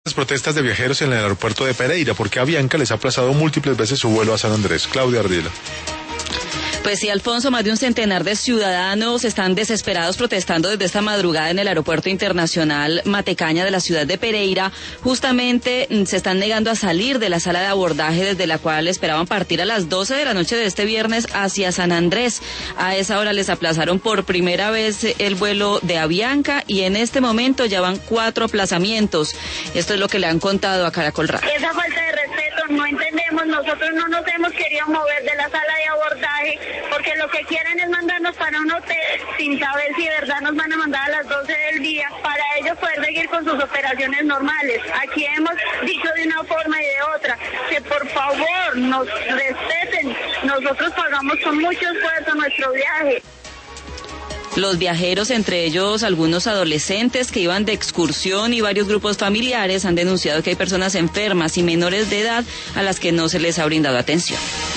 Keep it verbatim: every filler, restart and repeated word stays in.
Las protestas de viajeros en el aeropuerto de Pereira, porque Avianca les ha aplazado múltiples veces su vuelo a San Andrés. Claudia Ardila. Pues sí, Alfonso, más de un centenar de ciudadanos están desesperados protestando desde esta madrugada en el Aeropuerto Internacional Matecaña de la ciudad de Pereira. Justamente se están negando a salir de la sala de abordaje desde la cual esperaban partir a las doce de la noche de este viernes hacia San Andrés. A esa hora les aplazaron por primera vez el vuelo de Avianca y en este momento ya van cuatro aplazamientos. Esto es lo que le han contado a Caracol Radio. Esa falta de respeto no entendemos, nosotros no nos hemos querido mover de la sala de abordaje porque lo que quieren es mandarnos para un hotel sin saber si de verdad nos van a mandar a las doce del día para ellos poder seguir con sus operaciones normales. Aquí hemos dicho de una forma y de otra que por favor nos respeten, nosotros pagamos con mucho esfuerzo nuestro viaje. Los viajeros, entre ellos algunos adolescentes que iban de excursión y varios grupos familiares, han denunciado que hay personas enfermas y menores de edad a las que no se les ha brindado atención.